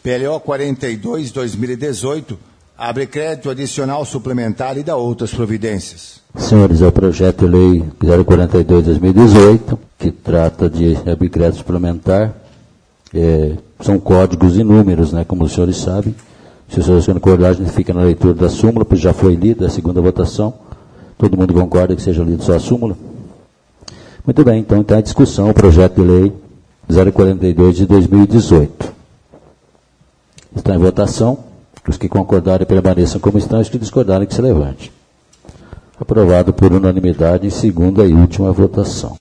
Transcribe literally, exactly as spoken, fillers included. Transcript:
P L O quarenta e dois de dois mil e dezoito abre crédito adicional suplementar e dá outras providências. Senhores, é o projeto de lei zero quarenta e dois de dois mil e dezoito, que trata de abrir crédito suplementar. É, são códigos e números, né, como os senhores sabem. Se os senhores concordarem, a gente fica na leitura da súmula, pois já foi lida a segunda votação. Todo mundo concorda que seja lido só a súmula? Muito bem, então está em discussão o projeto de lei zero quarenta e dois de dois mil e dezoito. Está em votação. Os que concordarem permaneçam como estão, os que discordarem que se levante. Aprovado por unanimidade em segunda e última votação.